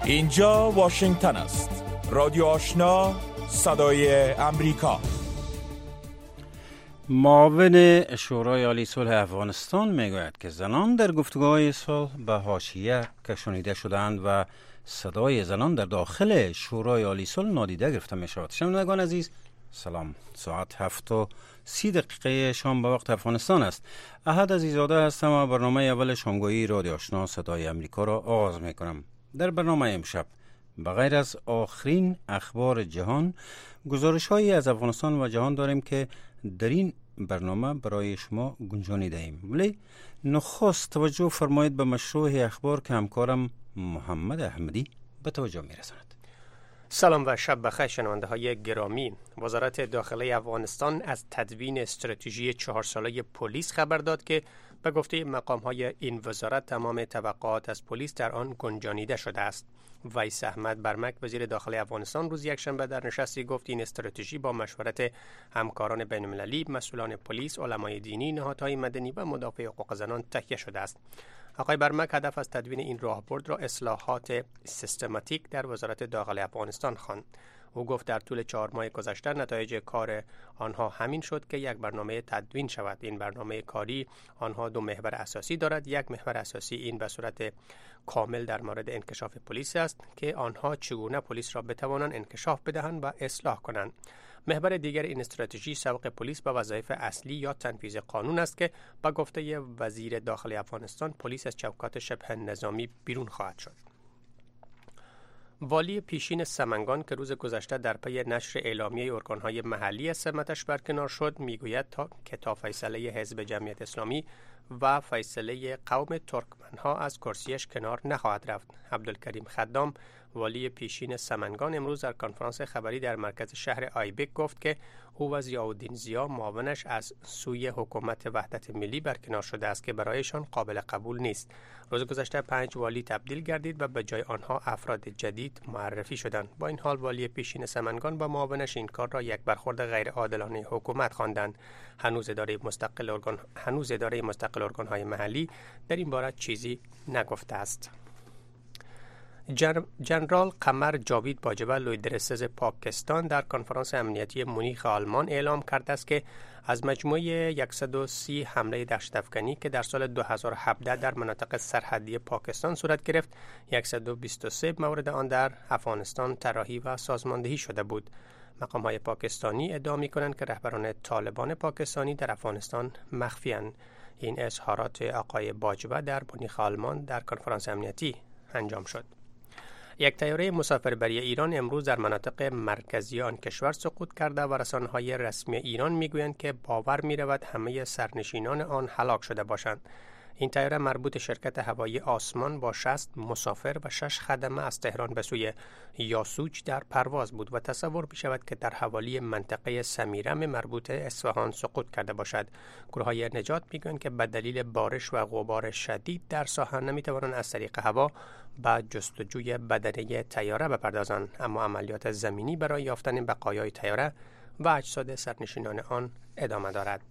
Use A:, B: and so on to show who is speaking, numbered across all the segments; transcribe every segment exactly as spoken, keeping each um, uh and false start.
A: اینجا واشنگتن است. رادیو آشنا، صدای امریکا.
B: معاون شورای عالی صلح افغانستان میگوید که زنان در گفتگوهای صلح به حاشیه کشانیده شدند و صدای زنان در داخل شورای عالی صلح نادیده گرفته می شود. شنوندگان عزیز، سلام. ساعت هفت و سی دقیقه شام به وقت افغانستان است. احد عزیزاده هستم و برنامه اول شامگاهی رادیو آشنا صدای امریکا را آغاز می کنم. در برنامه امشب بغیر از آخرین اخبار جهان، گزارش‌هایی از افغانستان و جهان داریم که در این برنامه برای شما گنجانیده ایم. ولی نخست توجه فرمایید به مشروع اخبار که همکارم محمد احمدی به توجه می‌رساند.
C: سلام و شب بخیر شنونده های گرامی. وزارت داخلی افغانستان از تدوین استراتژی چهار ساله پلیس خبر داد که به گفته مقام‌های این وزارت تمام توقعات از پلیس در آن گنجانیده شده است. ویس احمد برمک وزیر داخلی افغانستان روز یکشنبه در نشستی گفت این استراتژی با مشورت همکاران بین‌المللی، مسئولان پلیس، علمای دینی، نهادهای مدنی و مدافع حقوق زنان تهیه شده است. آقای برمک هدف از تدوین این راهبرد را اصلاحات سیستماتیک در وزارت داخلی افغانستان خواند. او گفت در طول چهار ماه گذشته نتایج کار آنها همین شد که یک برنامه تدوین شود. این برنامه کاری آنها دو محور اساسی دارد. یک محور اساسی این به صورت کامل در مورد انکشاف پلیس است که آنها چگونه پلیس را بتوانند انکشاف بدهند و اصلاح کنند. محور دیگر این استراتژی سبق پلیس به وظایف اصلی یا تنفیذ قانون است که با گفته وزیر داخلی افغانستان پلیس از چوکات شبه نظامی بیرون خواهد شد. والی پیشین سمنگان که روز گذشته در پی نشر اعلامیه ارگان‌های محلی از سمتش برکنار شد میگوید تا که تا فیصله حزب جمعیت اسلامی و فیصله قوم ترکمنها از کرسیش کنار نخواهد رفت. عبدالکریم خدام والی پیشین سمنگان امروز در کنفرانس خبری در مرکز شهر آیبک گفت که او و ضیاءالدین ضیا معاونش از سوی حکومت وحدت ملی برکنار شده است که برایشان قابل قبول نیست. روز گذشته پنج والی تبدیل گردید و به جای آنها افراد جدید معرفی شدند. با این حال والی پیشین سمنگان با معاونش این کار را یک برخورد غیر عادلانه حکومت خواندند. هنوز اداره مستقل ارگان هنوز اداره مستقل ارگان‌های محلی در این باره چیزی نگفته است. جنرال قمر جاوید باجبه لویدرسز پاکستان در کنفرانس امنیتی مونیخ آلمان اعلام کرده است که از مجموع صد و سی حمله دهشت‌افکنی که در سال دو هزار و هفده در مناطق سرحدی پاکستان صورت گرفت، صد و بیست و سه مورد آن در افغانستان طراحی و سازماندهی شده بود. مقام‌های پاکستانی ادعا می‌کنند که رهبران طالبان پاکستانی در افغانستان مخفی‌اند. این اظهارات آقای باجبه در مونیخ آلمان در کنفرانس امنیتی انجام شد. یک طیاره مسافربری ایران امروز در مناطق مرکزی آن کشور سقوط کرده و رسانه‌های رسمی ایران میگویند که باور می‌رود همه سرنشینان آن هلاک شده باشند. این طیاره مربوط شرکت هوایی آسمان با شصت مسافر و شش خدمه از تهران به سوی یاسوج در پرواز بود و تصور می‌شود که در حوالی منطقه سمیرم مربوط اصفهان سقوط کرده باشد. گروه‌های نجات می‌گویند که به دلیل بارش و غبار شدید در ساحل نمی‌توانند از طریق هوا به جستجوی بدنه طیاره بپردازند، اما عملیات زمینی برای یافتن بقایای طیاره و اجساد سرنشینان آن ادامه دارد.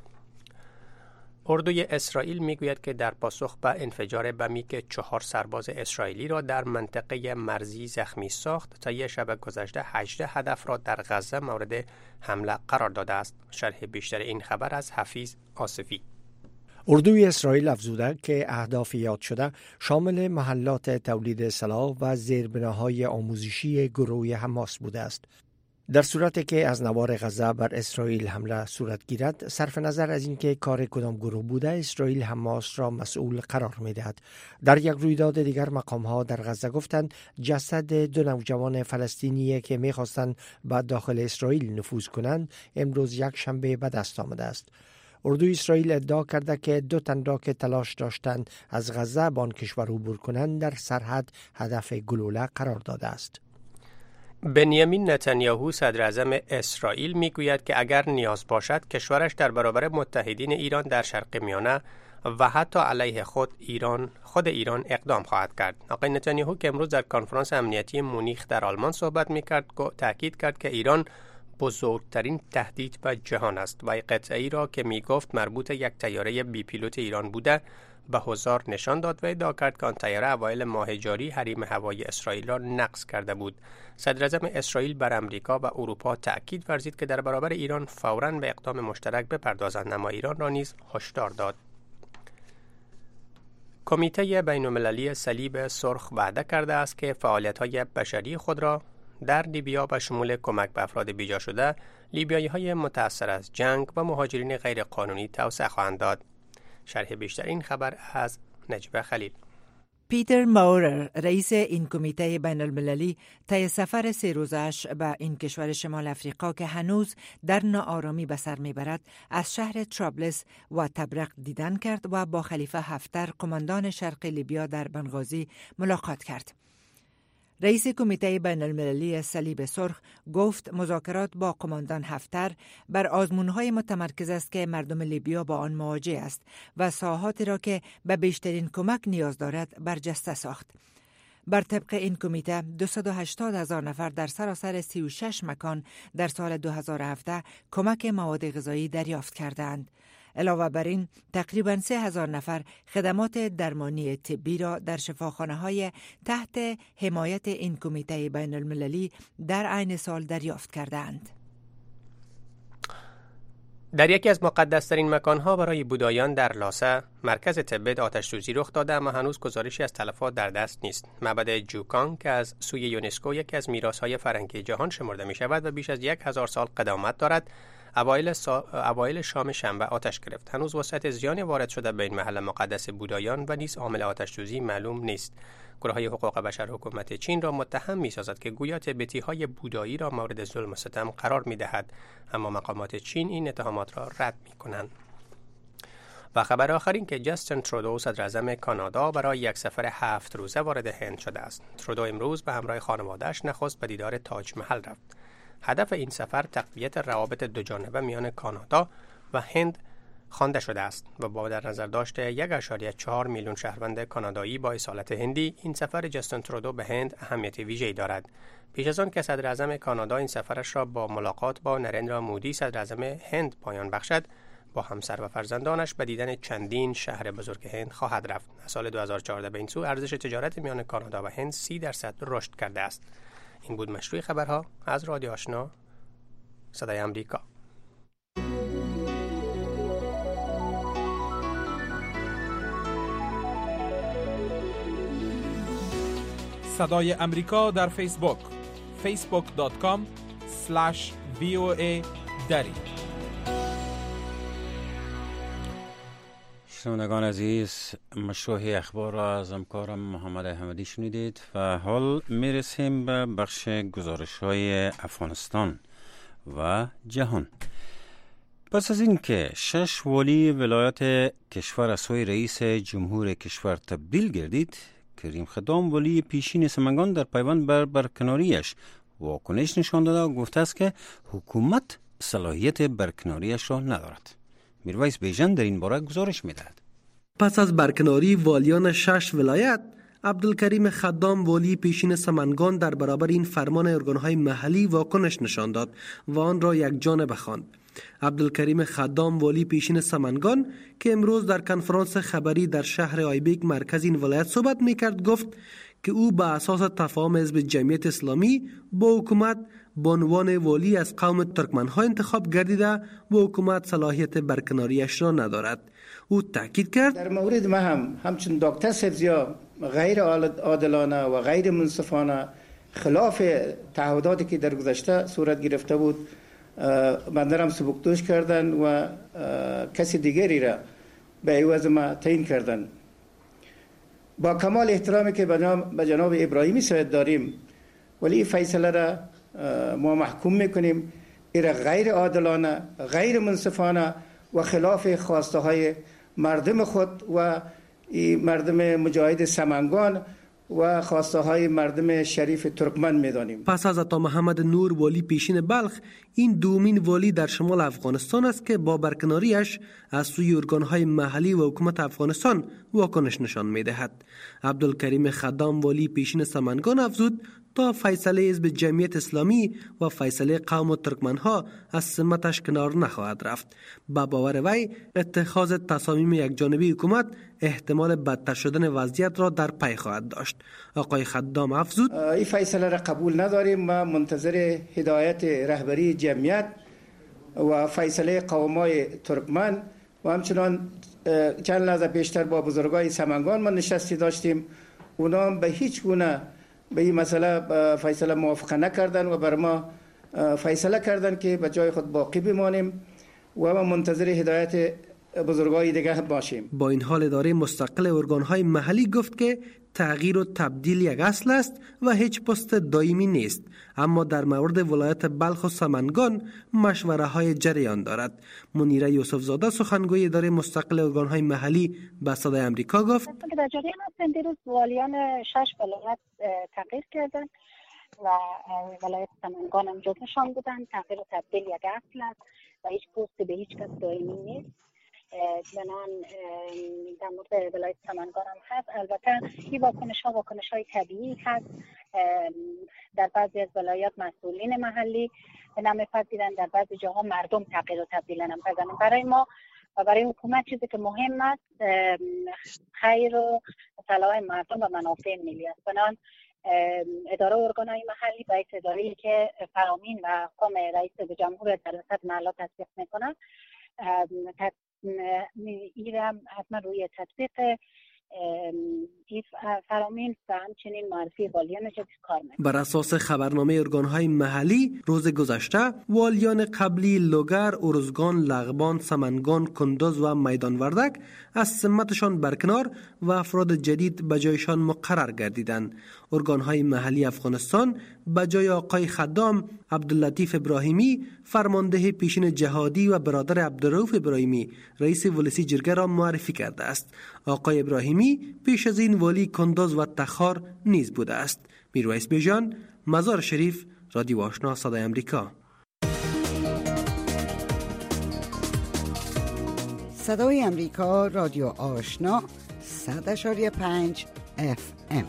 C: اردوی اسرائیل میگوید که در پاسخ به انفجار بمی که چهار سرباز اسرائیلی را در منطقه مرزی زخمی ساخت، تا یک شب گذشته هجده هدف را در غزه مورد حمله قرار داده است. شرح بیشتر این خبر از حفیظ آصفی.
D: اردوی اسرائیل افزوده که اهداف یاد شده شامل محلات تولید سلاح و زیربناهای آموزشی گروه حماس بوده است. در صورتی که از نوار غزه بر اسرائیل حمله صورت گیرد، صرف نظر از اینکه کار کدام گروه بوده، اسرائیل حماس را مسئول قرار می‌دهد. در یک رویداد دیگر مقام‌ها در غزه گفتند جسد دو نوجوان فلسطینی که می‌خواستند به داخل اسرائیل نفوذ کنند امروز یک شنبه به دست آمده است. اردوی اسرائیل ادعا کرده که دو تن را که تلاش داشتند از غزه به آن کشور عبور کنند در سرحد هدف گلوله قرار داده است.
C: بنیامین نتانیاهو صدر اعظم اسرائیل میگوید که اگر نیاز باشد کشورش در برابر متحدین ایران در شرق میانه و حتی علیه خود ایران خود ایران اقدام خواهد کرد. آقای نتانیاهو که امروز در کنفرانس امنیتی مونیخ در آلمان صحبت میکرد تاکید کرد که ایران بزرگترین تهدید به جهان است و قطعه‌ای را که میگفت مربوط یک طیاره بی پیلوت ایران بوده به حضار نشان داد و ادعا کرد که آن طیاره اوایل ماه جاری حریم هوایی اسرائیل را نقض کرده بود. صدراعظم اسرائیل بر امریکا و اروپا تأکید ورزید که در برابر ایران فوراً به اقدام مشترک بپردازند، اما ایران را نیز هشدار داد. کمیته بین‌المللی صلیب سرخ وعده کرده است که فعالیت‌های بشری خود را در لیبیا به شمول کمک به افراد بیجا شده، لیبیایی‌های متأثر از جنگ و مهاجرین غیرقانونی توسعه خواهند داد. شرح بیشتر این خبر از نجیب خلیل.
E: پیتر ماورر، رئیس این کمیته بین المللی، طی سفر سه روزش به این کشور شمال افریقا که هنوز در ناآرامی به سر میبرد، از شهر ترابلس و تبرق دیدن کرد و با خلیفه حفتر، قماندان شرق لیبیا در بنغازی ملاقات کرد. رئیس کمیته بین المللی صلیب سرخ گفت مذاکرات با قماندان حفتر بر آزمون‌های متمرکز است که مردم لیبیا با آن مواجه است و ساحاتی را که به بیشترین کمک نیاز دارد برجسته ساخت. بر طبق این کمیته دویست و هشتاد هزار نفر در سراسر سی و شش مکان در سال دو هزار و هفده کمک مواد غذایی دریافت کردند. علاوه بر این تقریباً سه هزار نفر خدمات درمانی طبی را در شفاخانه‌های تحت حمایت این کمیته بین المللی در عین سال دریافت کردند.
C: در یکی از مقدس‌ترین مکان‌ها برای بودایان در لاسه، مرکز تبت آتش‌سوزی رخ داده اما هنوز گزارشی از تلفات در دست نیست. معبد جوکانگ که از سوی یونسکو یکی از میراث‌های فرهنگی جهان شمرده می‌شود و بیش از یک هزار سال قدامت دارد، اوایل, سا... اوایل شام شنبه آتش گرفت. هنوز وسعت زیانی وارد شده به این محل مقدس بودایان و نیز عامل آتش‌سوزی معلوم نیست. گروه‌های حقوق بشر حکومت چین را متهم می‌سازد که گویا تبتی‌های بودایی را مورد ظلم و ستم قرار می‌دهد، اما مقامات چین این اتهامات را رد می‌کنند. و خبر آخرین که جاستین ترودو، صدراعظم کانادا، برای یک سفر هفت روزه وارد هند شده است. ترودو امروز به همراه خانواده‌اش نخست به دیدار تاج محل رفت. هدف این سفر تقویت روابط دوجانبه میان کانادا و هند خوانده شده است و با در نظر داشته یک ممیز چهار میلیون شهروند کانادایی با اصالت هندی، این سفر جاستین ترودو به هند اهمیت ویژه‌ای دارد. پیش از آن که صدراعظم کانادا این سفرش را با ملاقات با نریندرا مودی، صدراعظم هند، پایان بخشد، با همسر و فرزندانش به دیدن چندین شهر بزرگ هند خواهد رفت. از سال دو هزار و چهارده به این سو ارزش تجارت میان کانادا و هند سی درصد رشد کرده است. این بود مشروع خبرها از رادیو آشنا صدای امریکا.
A: صدای امریکا در فیسبوک فیسبوک دات کام اسلش وی او ای دری.
B: شنوندگان عزیز، مشروع اخبار را از همکارم محمد احمدی شنیدید و حال میرسیم به بخش گزارش‌های افغانستان و جهان. پس از اینکه شش والی ولایت کشور از سوی رئیس جمهور کشور تبدیل گردید، کریم خدام ولی پیشین سمنگان در پیوند بر برکناریش واکنش نشان داده و گفته است که حکومت صلاحیت برکناریش را ندارد. میرویس بیژن در این باره گزارش میدهد.
F: پس از برکناری والیان شش ولایت، عبدالکریم خدام والی پیشین سمنگان در برابر این فرمان ارگانهای محلی واکنش نشان داد و آن را یک جانبه خواند. عبدالکریم خدام والی پیشین سمنگان که امروز در کنفرانس خبری در شهر آیبیک مرکز این ولایت صحبت میکرد، گفت که او به اساس تفاهم حزب جمعیت اسلامی با حکومت به عنوان والی از قوم ترکمنها انتخاب گردیده و حکومت صلاحیت برکناریش را ندارد. او تاکید کرد
G: در مورد ما هم همچون دکتر سبزیا غیر عادلانه و غیر منصفانه خلاف تعهداتی که در گذشته صورت گرفته بود بنده هم سبکدوش کردن و کسی دیگری را به عوض ما تعیین کردن. با کمال احترامی که به جناب ابراهیمی سید داریم، ولی این فیصله را ما محکوم میکنیم این غیر عادلانه، غیر منصفانه و خلاف خواسته های مردم خود و مردم مجاهد سمنگان و خواسته های مردم شریف ترکمن میدانیم.
F: پس از عطا محمد نور والی پیشین بلخ، این دومین والی در شمال افغانستان است که با برکناریش از سوی ارگانهای محلی و حکومت افغانستان واکنش نشان میدهد. عبدالکریم خدام والی پیشین سمنگان افزود تا فیصله حزب جمعیت اسلامی و فیصله قوم و ترکمنها از سمتش کنار نخواهد رفت. با باور وی اتخاذ تصامیم یک جانبی حکومت احتمال بدتر شدن وضعیت را در پی خواهد داشت. آقای خدام افزود
G: این فیصله را قبول نداریم و منتظر هدایت رهبری جمعیت و فیصله قومای ترکمن و همچنان چند لحظه پیشتر با بزرگای سمنگان ما نشستی داشتیم. اونا هم به هیچ گونه به این مسئله فیصله موافقه نکردن و بر ما فیصله کردن که به جای خود باقی بمانیم و ما منتظر هدایت بزرگای دیگه باشیم.
F: با این حال اداره مستقل ارگانهای محلی گفت که تغییر و تبدیل یک اصل است و هیچ پست دائمی نیست، اما در مورد ولایت بلخ و سمنگان مشوره های جریان دارد. منیره یوسف زاده سخنگوی اداره مستقل ارگانهای محلی به صدای آمریکا گفت
H: که در جریان هستند. دیروز والیان شش ولایت تغییر کردند و ولایت سمنگان هم جزوشان بودند. تغییر و تبدیل یک اصل است و هیچ پست به هیچ کس دائمی نیست. بنان در مورد ولایت سمنگان هم هست. البته این واکنش ها واکنش های طبیعی هست. در بعضی از ولایات مسئولین محلی نمیپذیرند، در بعضی جاها مردم تغییر و تبدیل نمیپذیرند. برای ما و برای حکومت چیزی که مهم است خیر و صلاح مردم و منافع ملی است. بنان اداره ارگانهای محلی باید اداره‌ای که فرامین و حکم رئیس جمهور در وسط محلات تصدیق میکنند ایرم حتما روی تطبیق این فرامین و همچنین معرفی والیان جدید کار میکنه.
F: بر اساس خبرنامه ارگانهای محلی روز گذشته والیان قبلی لوگر، ارزگان، لغبان، سمنگان، کندوز و میدان وردک از سمتشان برکنار و افراد جدید به جایشان مقرر گردیدند. ارگانهای محلی افغانستان به جای آقای خدام عبداللطیف ابراهیمی فرمانده پیشین جهادی و برادر عبدالرؤوف ابراهیمی رئیس ولسی جرگه را معرفی کرده است. آقای ابراهیمی پیش از این والی کندوز و تخار نیز بوده است. میرویس بیژن، مزار شریف، رادیو آشنا صدای امریکا.
I: صدای امریکا، رادیو آشنا، صد اشاری پنج اف ام.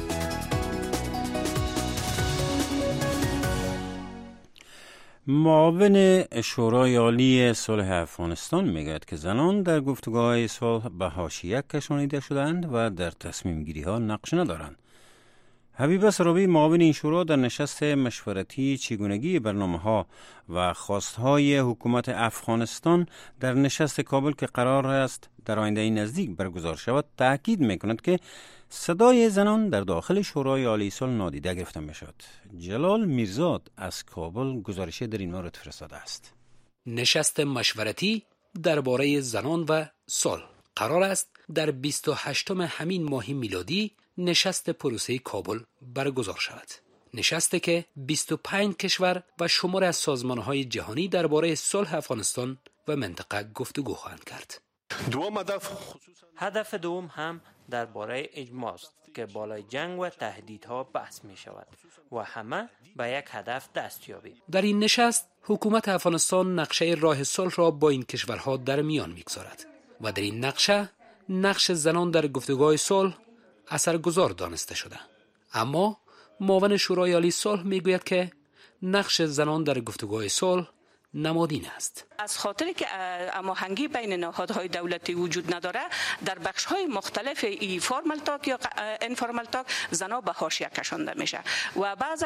B: معاون شورای عالی صلح افغانستان میگوید که زنان در گفتگوهای صلح به حاشیه کشانیده شدند و در تصمیم گیری ها نقش ندارند. حبیبه سرابی معاون این شورا در نشست مشورتی چگونگی برنامه ها و خواستهای حکومت افغانستان در نشست کابل که قرار است در آینده نزدیک برگزار شود تاکید میکند که صدای زنان در داخل شورای عالی صلح نادیده گرفته میشد. جلال میرزاد از کابل گزارش در این مورد فرستاده است.
J: نشست مشورتی درباره زنان و صلح قرار است در بیست و هشتم همین ماه میلادی نشست پروسه کابل برگزار شود. نشستی که بیست و پنج کشور و شمار از سازمان‌های جهانی درباره صلح افغانستان و منطقه گفتگو خواهند کرد.
K: دوم هدف هدف دوم هم درباره اجماع است که بالای جنگ و تهدیدها بحث می شود و همه به یک هدف دستیابی.
J: در این نشست حکومت افغانستان نقشه راه صلح را با این کشورها در میان میگذارد و در این نقشه نقش زنان در گفتگوهای صلح اثرگذار دانسته شده. اما معاون شورای عالی صلح میگوید که نقش زنان در گفتگوهای صلح نمادین است.
L: از خاطری که هماهنگی بین نهادهای دولتی وجود نداره، در بخش‌های مختلف ای فرمال تاک یا انفورمال تاک زنا به حاشیه کشانده میشه و بعضا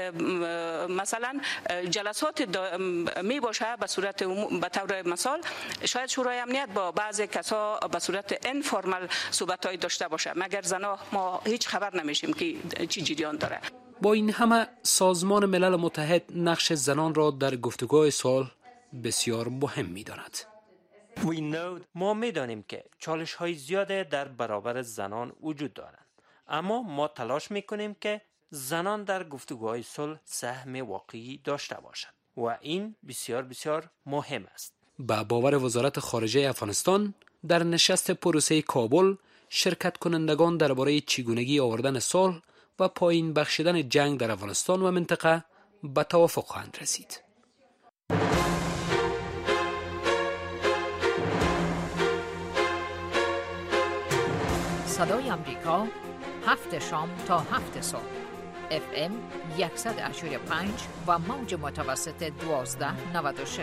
L: مثلا جلسات می باشه به صورت به طور مثال شاید شورای امنیت با بعضی کسا به صورت انفورمال صحبت‌های داشته باشه، مگر زنا ما هیچ خبر نمیشیم که چی جریان داره.
J: با این همه سازمان ملل متحد نقش زنان را در گفتگوهای صلح بسیار مهم می‌داند.
K: ما می‌دانیم که چالش‌های زیاده در برابر زنان وجود دارند، اما ما تلاش می‌کنیم که زنان در گفتگوهای صلح سهم واقعی داشته باشند و این بسیار بسیار مهم است.
J: با باور وزارت خارجه افغانستان در نشست پروسه کابل شرکت کنندگان درباره چگونگی آوردن صلح و پایین بخشیدن جنگ در افغانستان و منطقه به توافق خواهند رسید.
M: صدای امریکا هفت شام تا هفت صبح
E: اف ام صد و یک و پنج و موج متوسط دوازده نود و شش.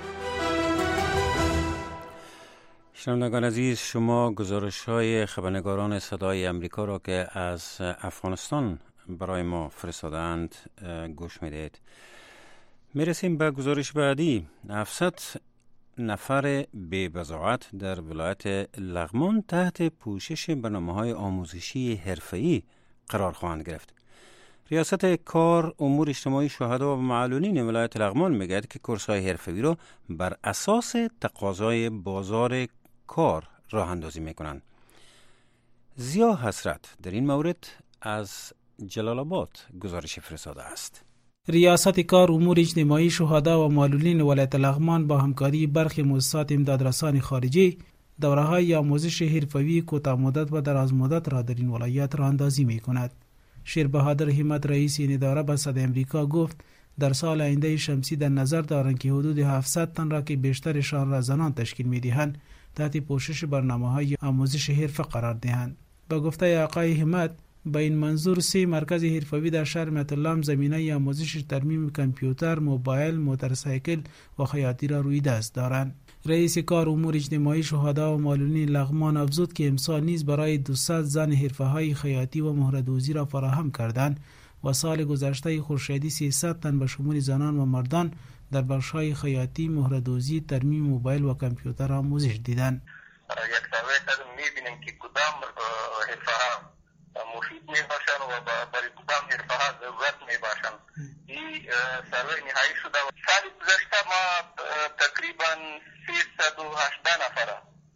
B: شنوندگان عزیز، شما گزارش های خبرنگاران صدای امریکا را که از افغانستان برای ما فرستادند گوش میدید. میرسیم به گزارش بعدی. هفتصد نفر بی بضاعت در ولایت لغمان تحت پوشش برنامه‌های آموزشی حرفه‌ای قرار خواهند گرفت. ریاست کار امور اجتماعی شهدا و معلولین ولایت لغمان میگوید که کورس‌های حرفه‌ای را بر اساس تقاضای بازار کار راه اندازی میکنند. زیا حسرت در این مورد از جلال آباد گزارش فرستاده است.
M: ریاست کار امور اجتماعی شهدا و معلولین ولایت لغمان با همکاری برخی مؤسسات امدادرسان خارجی دوره‌های آموزش حرفه‌ای کوتاه مدت و دراز مدت را در این ولایت راه اندازی میکند. شیر بهادر همت رئیس این اداره به صدای امریکا گفت در سال آینده شمسی در نظر دارند که حدود هفتصد تن را که بیشترشان را زنان تشکیل می‌دهند تحت پوشش برنامه‌های آموزش حرفه قرار دهند. با گفته آقای همت با این منظور سه مرکز حرفه‌ای در شهر متلام زمینه آموزش ترمیم کامپیوتر، موبایل، موتورسایکل و خیاطی را روی دست دارند. رئیس کار امور اجتماعی شهدا و معلولین لغمان افزود که امسال نیز برای دویست زن حرفه‌های خیاطی و مهره‌دوزی را فراهم کردند و سال گذشته خورشیدی سیصد تن به شمول زنان و مردان در بخش‌های خیاطی، مهره‌دوزی، ترمیم موبایل و کامپیوتر آموزش دیدند.
N: یک سوال می‌بینیم که کدام حرفه‌ها مفید میباشند و برای کدام حرفه‌ها ضرورت میباشند. این سروی نهایی شده و سال گذشته ما تقریبا سیصد و هشده نفر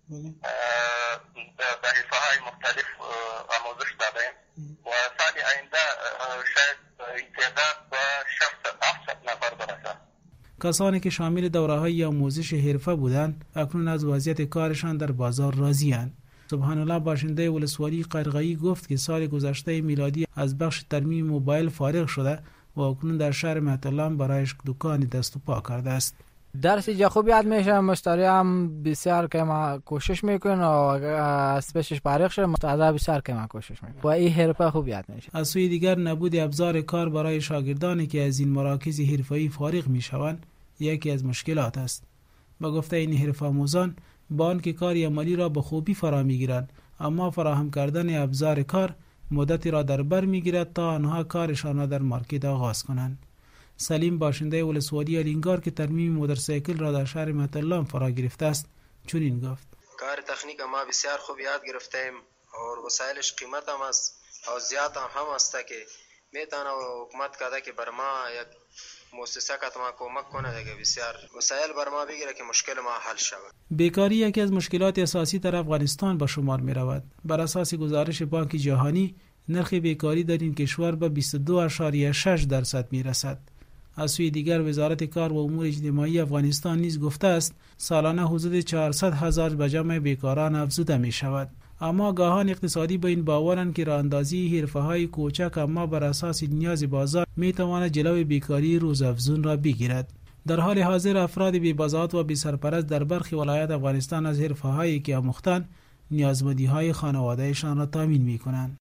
N: به حرفه‌های مختلف آموزش دادیم و سال آینده شاید این تعداد به ششصد هفتصد نفر برسد.
M: کسانی که شامل دوره‌های آموزش حرفه بودند اکنون از وضعیت کارشان در بازار راضی‌اند. سبحان الله باشنده ولسوالی قرغایی گفت که سال گذشته میلادی از بخش ترمیم موبایل فارغ شده و اکنون در شهر مهتلام برایش دکانی دست و پا کرده است.
O: درس اینجا خوب یاد میشه، مشتری هم بسیار که ما کوشش میکنه و از پیشش فارغ شه مستعد بسیار که ما کوشش میکنه و این حرفه خوب یاد میشه.
M: از سوی دیگر نبود ابزار کار برای شاگردانی که از این مراکز حرفه‌ای فارغ میشوند یکی از مشکلات است. با گفته این حرفه آموزان با آنکه کار عملی را به خوبی فرا میگیرند اما فراهم کردن ابزار کار مدتی را در بر میگیرد تا آنها کارشان را در مارکت آغاز کنند. سلیم باشنده ولسوالی الینگار که ترمیم موتورسایکل را در شهر مهتلام فرا گرفته است چنین گفت:
P: کار تکنیک ما بسیار خوب یاد گرفتیم و وسایلش قیمت هم است و زیاد هم است که میتونه حکومت کده که بر ما یک مؤسسه که ما کمک کنه دیگه بسیار وسایل بر ما بگیره که مشکل ما حل شود.
M: بیکاری یکی از مشکلات اساسی در افغانستان به شمار می رود. بر اساس گزارش بانک جهانی نرخ بیکاری در این کشور به بیست و دو اشاریه شش درصد می رسد. از سوی دیگر وزارت کار و امور اجتماعی افغانستان نیز گفته است سالانه حدود چهارصد هزار به جمع بیکاران افزوده می شود. اما آگاهان اقتصادی به این باورند که راهاندازی حرفه‌های کوچک اما بر اساس نیاز بازار می‌تواند جلوی بیکاری روزافزون را بگیرد. در حال حاضر افراد بی‌بضاعت و بی‌سرپرست در برخی ولایات افغانستان از حرفه‌هایی که آموختند نیازمندی‌های خانواده‌شان را تامین می‌کنند.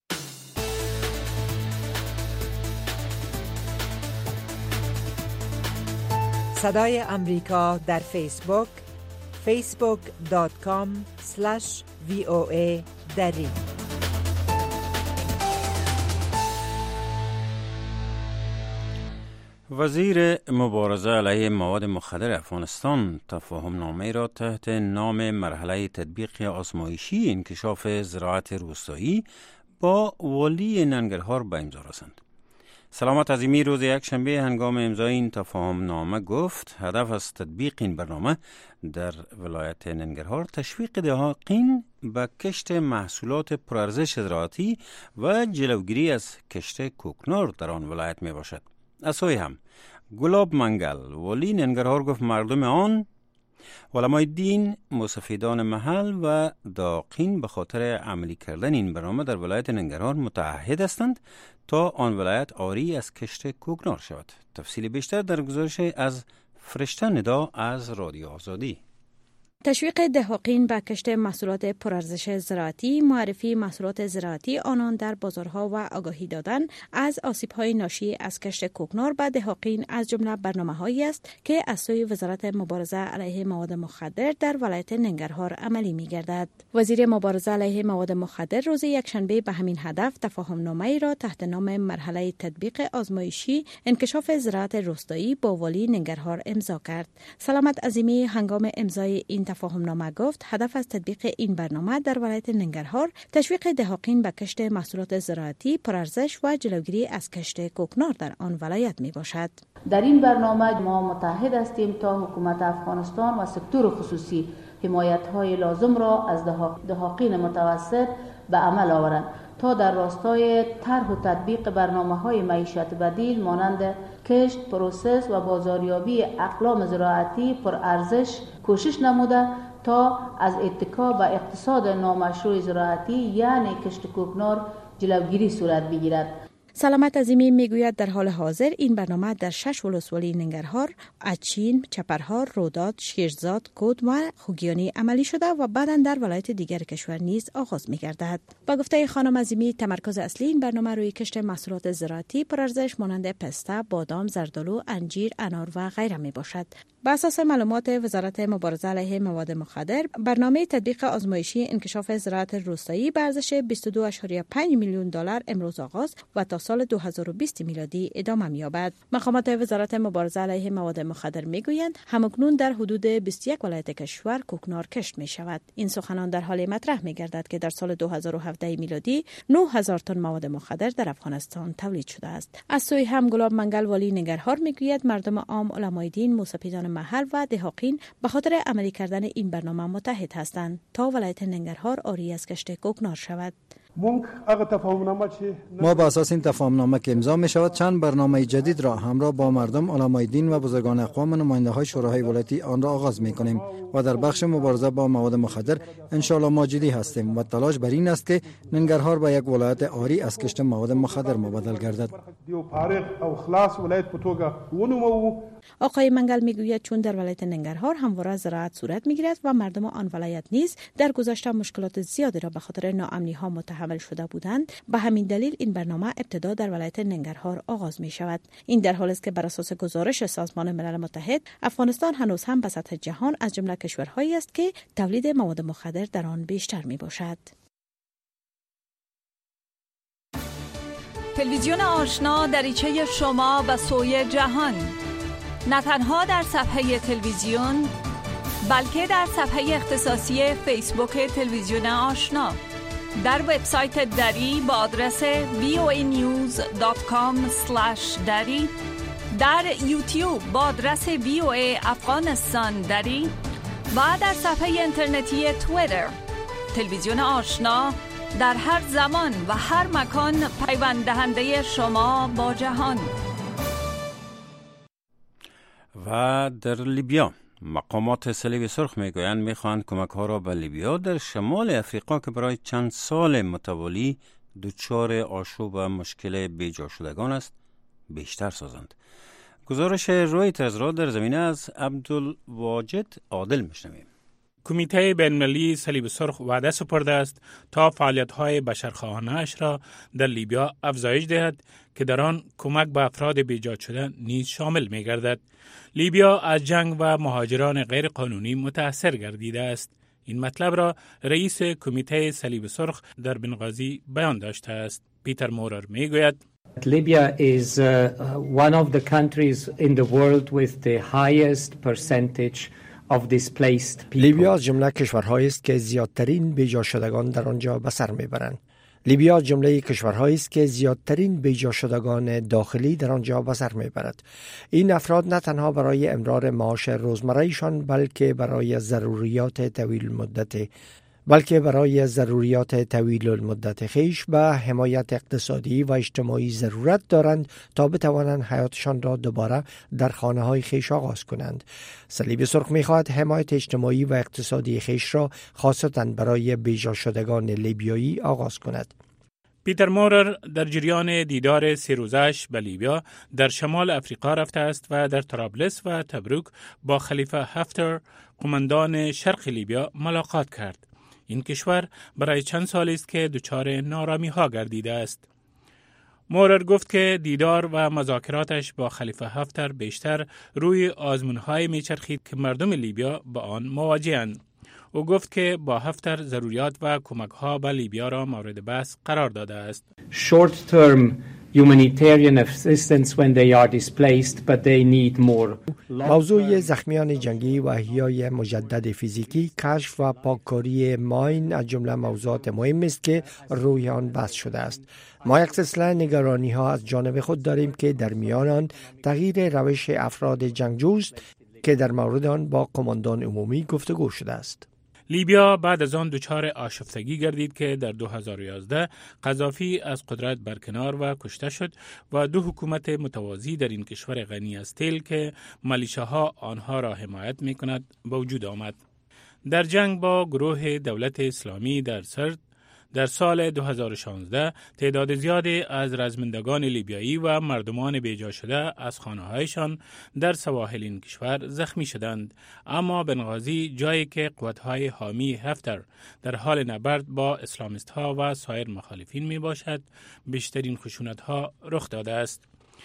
E: صدای امریکا در فیسبوک فیسبوک دات کام اسلش وی او ای دری.
B: وزیر مبارزه علیه مواد مخدر افغانستان تفاهم نامه را تحت نام مرحله تطبیق آزمایشی انکشاف زراعت روستایی با والی ننگرهار به امضا رساند. سلامت عظیمی روز یک شنبه هنگام امضای این تفاهم نامه گفت هدف از تطبیق این برنامه در ولایت ننگرهار تشویق دهقان به کشت محصولات پرارزش زراعتی و جلوگیری از کشت کوکنار در آن ولایت می باشد. از سوی هم گلاب منگل والی ننگرهار گفت مردم آن، علمای دین، مستفیدان محل و داقین به خاطر عملی کردن این برنامه در ولایت ننگرهار متعهد هستند تا آن ولایت آری از کشت کوکنار شود. تفصیل بیشتر در گزارش از فرشته ندا از رادیو آزادی.
Q: تشویق دهقان به کشت محصولات پرارزش زراعتی، معرفی محصولات زراعتی آنان در بازارها و آگاهی دادن از آسیب‌های ناشی از کشت کوکنار به دهقان از جمله برنامه‌هایی است که از سوی وزارت مبارزه علیه مواد مخدر در ولایت ننگرهار عملی می‌گردد. وزیر مبارزه علیه مواد مخدر روز یکشنبه به همین هدف تفاهم‌نامه‌ای را تحت نام مرحله تطبیق آزمایشی انکشاف زراعت روستایی با والی ننگرهار امضا کرد. سلامت عظیمی هنگام امضای این تفاهمنامه گفت هدف از تطبیق این برنامه در ولایت ننگرهار تشویق دهقان به کشت محصولات زراعتی پرارزش و جلوگیری از کشت کوکنار در آن ولایت می باشد.
R: در این برنامه ما متحد هستیم تا حکومت افغانستان و سکتور خصوصی حمایت‌های لازم را از دهقان متوسط به عمل آورند تا در راستای طرح و تطبیق برنامه‌های معیشت بدیل مانند کشت، پروسس و بازاریابی اقلام زراعتی پر ارزش کوشش نموده تا از اتکا به اقتصاد نامشروع زراعتی یعنی کشت کوکنار جلوگیری صورت بگیرد.
Q: سلامت عظیمی میگوید در حال حاضر این برنامه در شش ولسوالی ننگرهار، اچین، چپرهار، روداد، شیرزاد، کود و خوگیانی عملی شده و بعداً در ولایت دیگر کشور نیز آغاز می‌گردد. با گفته خانم عظیمی تمرکز اصلی این برنامه روی کشت محصولات زراعتی پرارزش مانند پسته، بادام، زردالو، انجیر، انار و غیره میباشد. بر اساس معلومات وزارت مبارزه علیه مواد مخدر، برنامه تطبیق آزمایشی انکشاف زراعت روستایی به ارزش بیست و دو و پنج میلیون دلار امروز آغاز و تا سال دو هزار و بیست میلادی ادامه می‌یابد. مقامات وزارت مبارزه علیه مواد مخدر میگویند همکنون در حدود بیست و یک ولایت کشور کوکنار کشت می‌شود. این سخنان در حال مطرح می‌گردد که در سال دو هزار و هفده میلادی نه هزار تن مواد مخدر در افغانستان تولید شده است. از سوی هم گلاب منگل والی ننگرهار میگوید مردم عام، علمای دین، موسیقیدان محل و دهقان به خاطر عملی کردن این برنامه متحد هستند تا ولایت ننگرهار عاری از کشت کوکنار شود.
S: ما با اساس این تفاهمنامه که امضا می شود چند برنامه جدید را همراه با مردم، علمای دین و بزرگان اقوام و نماینده های شوراهای ولایتی آن را آغاز می کنیم و در بخش مبارزه با مواد مخدر ان شاء الله ما جدی هستیم و تلاش بر این است که ننگرهار به یک ولایت عاری از کشت مواد مخدر مبادل گردد.
Q: آقای منگل میگوید چون در ولایت ننگرهار همواره زراعت صورت میگیرد و مردم آن ولایت نیز در گذشته مشکلات زیادی را به خاطر ناامنی ها متحمل شده بودند، به همین دلیل این برنامه ابتدا در ولایت ننگرهار آغاز می شود. این در حالی است که بر اساس گزارش سازمان ملل متحد افغانستان هنوز هم به سطح جهان از جمله کشورهایی است که تولید مواد مخدر در آن بیشتر می باشد.
T: تلویزیون آشنا دریچه شما به سوی جهان، نه تنها در صفحه تلویزیون بلکه در صفحه اختصاصی فیسبوک تلویزیون آشنا، در وبسایت دری با آدرس وی او ای نیوز دات کام اسلش دری، در یوتیوب با آدرس وی او ای افغانستان دری و در صفحه اینترنتی توییتر. تلویزیون آشنا در هر زمان و هر مکان پیوند دهنده شما با جهان.
B: و در لیبیا مقامات صلیب سرخ میگویند میخواهند کمک ها را به لیبیا در شمال افریقا که برای چند سال متوالی دچار آشوب و مشکل بیجا شدگان است بیشتر سازند. گزارش رویترز را در زمینه از عبدالواجد عادل میشنویم.
U: کمیته بین‌المللی صلیب سرخ وعده سپرده است تا فعالیت‌های بشرخواهانه اش را در لیبیا افزایش دهد که در آن کمک به افراد بیجا شده نیز شامل می‌گردد. لیبیا از جنگ و مهاجران غیر قانونی متاثر گردیده است. این مطلب را رئیس کمیته صلیب سرخ در بنغازی بیان داشته است. پیتر مورر میگوید
V: Libya is uh, one of the countries in the world with the highest percentage of displaced people.
D: لیبیا از جمله کشورهایی است که زیادترین بیجا شدگان در آنجا به سر میبرند. لیبیا از جمله کشورهایی است که زیادترین بیجا شدگان داخلی در آنجا به سر میبرد. این افراد نه تنها برای امرار معاش روزمره‌ایشان بلکه برای ضروریات طویل مدت بلکه برای ضروریات طویل المدت خیش به حمایت اقتصادی و اجتماعی ضرورت دارند تا بتوانند حیاتشان را دوباره در خانه‌های خیش آغاز کنند. صلیب سرخ می‌خواهد حمایت اجتماعی و اقتصادی خیش را خاصتاً برای بیجا شدگان لیبیایی آغاز کند.
U: پیتر مورر در جریان دیدار سه روزش به لیبیا در شمال افریقا رفته است و در طرابلس و تبروک با خلیفه هفتر قماندان شرق لیبیا ملاقات کرد. این کشور برای چند سال است که دچار نارامی ها گردیده است. مورر گفت که دیدار و مذاکراتش با خلیفه هفتر بیشتر روی آزمون‌های میچرخید که مردم لیبیا با آن مواجه‌اند. او گفت که با هفتر ضروریات و کمک‌ها به لیبیا را مورد بحث قرار داده است.
V: Short term humanitarian assistance when they are displaced but they need more.
D: موضوع زخمیان جنگی و احیای مجدد فیزیکی، کشف و پاککاری ماین از جمله موضوعات مهم است که روی آن بحث شده است. ما یک سلسله نگرانی ها از جانب خود داریم که در میان آن تغییر روش افراد جنگجوست که در مورد آن با قماندان عمومی گفتگو شده است.
U: لیبیا بعد از آن دچار آشفتگی گردید که در دو هزار و یازده قذافی از قدرت برکنار و کشته شد و دو حکومت متوازی در این کشور غنی از تیل که ملیشه‌ها آنها را حمایت می‌کند به وجود آمد. در جنگ با گروه دولت اسلامی در سرد در سال دو هزار و شانزده تعداد زیادی از رزمندگان لیبیایی و مردمان بیجا شده از خانه‌هایشان در سواحل این کشور زخمی شدند، اما بنغازی، جایی که قوت‌های حامی هفتر در حال نبرد با اسلامیست‌ها و سایر مخالفین میباشد، بیشترین خشونت‌ها رخ داده است.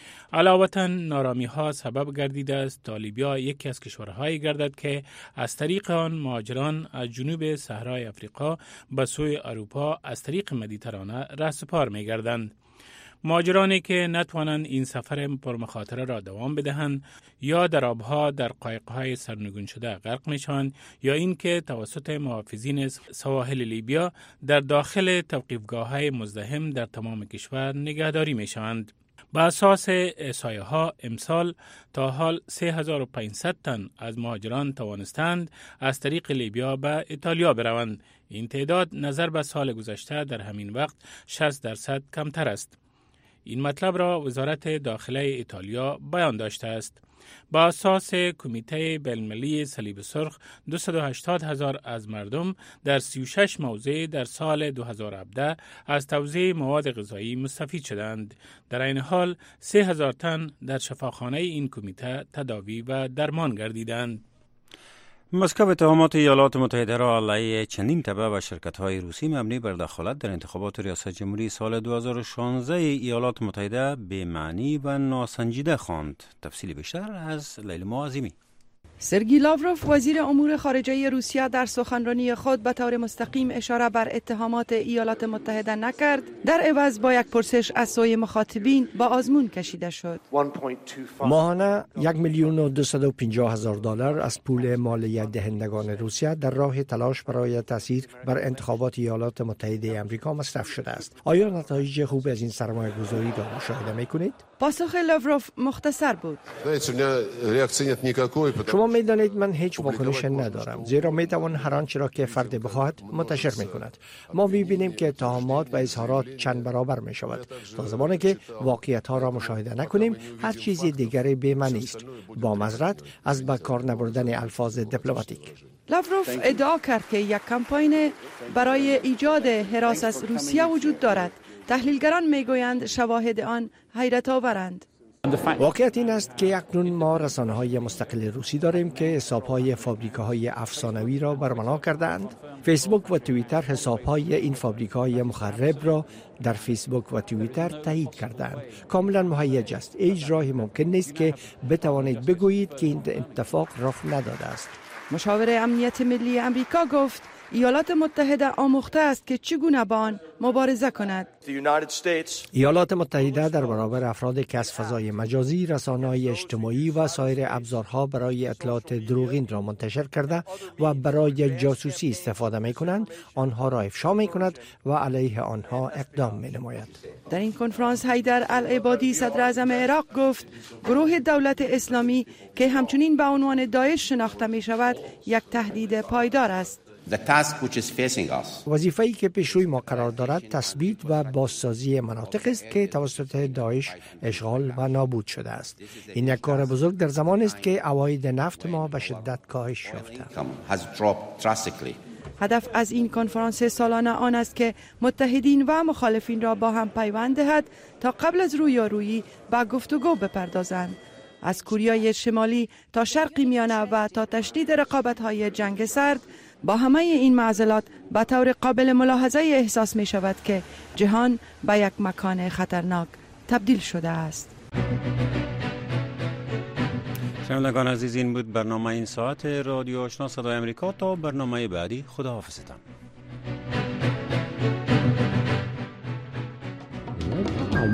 U: علاوه نارامی ها سبب گردیده است تا لیبیا یکی از کشورهایی گردد که از طریق آن مهاجران از جنوب صحرای افریقا به سوی اروپا از طریق مدیترانه رهسپار می گردند. مهاجرانی که نتوانند این سفر پرمخاطره را دوام بدهند یا در آبها در قایق‌های سرنگون شده غرق میشوند یا اینکه توسط محافظین سواحل لیبیا در داخل توقیفگاه‌های مزدحم در تمام کشور نگهداری میشوند. با اساس احصایه ها امسال تا حال سه هزار و پانصد تن از مهاجران توانستند از طریق لیبیا به ایتالیا بروند. این تعداد نظر به سال گذشته در همین وقت شصت درصد کمتر است. این مطلب را وزارت داخله ایتالیا بیان داشته است. با اساس کمیته بین‌المللی صلیب سرخ دویست و هشتاد هزار از مردم در سی و شش موضع در سال دو هزار و هفده از توزیع مواد غذایی مستفید شدند. در این حال سه هزار تن در شفاخانه این کمیته تداوی و درمان گردیدند.
B: مسکو اتهامات ایالات متحده را علیه چندین تبع و شرکت‌های روسی مبنی بر دخالت در انتخابات ریاست جمهوری سال دو هزار و شانزده ایالات متحده به معنی و ناسنجیده خواند. تفصیل بیشتر از لیلا معظمی.
A: سرگئی لاوروف وزیر امور خارجه روسیه در سخنرانی خود به طور مستقیم اشاره بر اتهامات ایالات متحده نکرد، در عوض با یک پرسش از سوی مخاطبین با آزمون کشیده شد.
D: ماهانه یک میلیون و دویست و پنجاه هزار دلار از پول مالیات دهندگان روسیه در راه تلاش برای تاثیر بر انتخابات ایالات متحده آمریکا مصرف شده است. آیا نتایج خوب از این سرمایه گذاری را مشاهده می کنید؟
A: پاسخ لاوروف مختصر بود.
D: شما می دانید من هیچ واکنش ندارم، زیرا می توان هر آنچه را که فرد بخواهد منتشر می کند. ما می بینیم که اتهامات و اظهارات چند برابر می شود. تا زمانی که واقعیت ها را مشاهده نکنیم هر چیز دیگری بی معنی است، با معذرت از به کار نبردن الفاظ دیپلماتیک.
A: لاوروف ادعا کرد که یک کمپاین برای ایجاد هراس از روسیه وجود دارد. تحلیلگران میگویند شواهد آن حیرت آورند.
D: واقعیت این است که اکنون ما رسانه‌های مستقل روسی داریم که حساب‌های فابریکاهای افسانوی را برملا کردند. فیسبوک و توییتر حساب‌های این فابریکاهای مخرب را در فیسبوک و توییتر تایید کردند. کاملا مهیج است. هیچ راهی ممکن نیست که بتوانید بگویید که این اتفاق رخ نداده است.
A: مشاور امنیت ملی امریکا گفت ایالات متحده آموخته است که چگونه با آن مبارزه کند.
D: ایالات متحده در برابر افرادی که از فضای مجازی، رسانه‌های اجتماعی و سایر ابزارها برای اطلاعات دروغین را منتشر کرده و برای جاسوسی استفاده می‌کنند، آنها را افشا می‌کند و علیه آنها اقدام می‌نماید.
A: در این کنفرانس حیدر العبادی صدر اعظم عراق گفت گروه دولت اسلامی که همچنین به عنوان داعش شناخته می‌شود یک تهدید پایدار است.
D: وظیفه‌ای که پیش روی ما قرار دارد تثبیت و بازسازی مناطق است که توسط داعش اشغال و نابود شده است. این یک کار بزرگ در زمان است که عواید نفت ما به شدت کاهش یافته.
A: هدف از این کنفرانس سالانه آن است که متحدین و مخالفین را با هم پیوند دهد تا قبل از رویارویی به گفتگو بپردازند. از کوریای شمالی تا شرق میانه و تا تشدید رقابت‌های جنگ سرد، با همه این معضلات به طور قابل ملاحظه احساس می شود که جهان به یک مکان خطرناک تبدیل شده است.
B: شنوندگان عزیز، این بود برنامه این ساعت رادیو آشنا صدای امریکا. تا برنامه بعدی، خدا حافظتان.